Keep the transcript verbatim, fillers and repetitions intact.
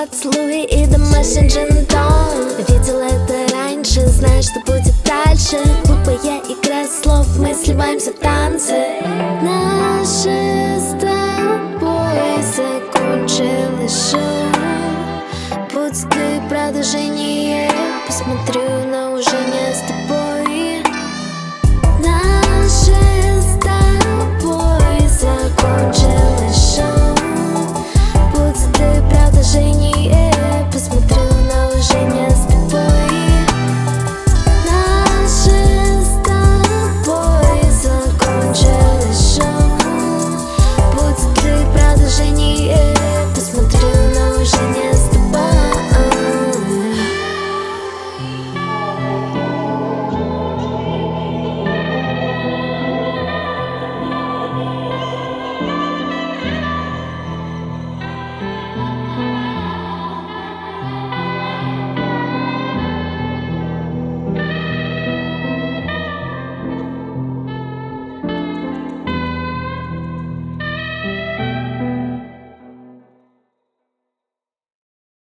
поцелуи и домашний джин-тон. Видела это раньше, знаю, что будет дальше. Глупая игра слов, мы сливаемся в танце. Наше с тобой закончилось шоу. Будет ли продолжение? Посмотрю, но уже не с тобой.